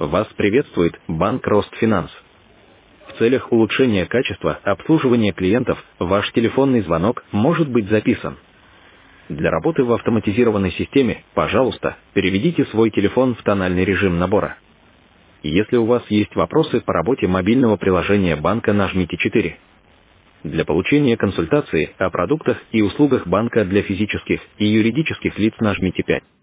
Вас приветствует Банк Ростфинанс. В целях улучшения качества обслуживания клиентов ваш телефонный звонок может быть записан. Для работы в автоматизированной системе, пожалуйста, переведите свой телефон в тональный режим набора. Если у вас есть вопросы по работе мобильного приложения банка, нажмите 4. Для получения консультации о продуктах и услугах банка для физических и юридических лиц нажмите 5.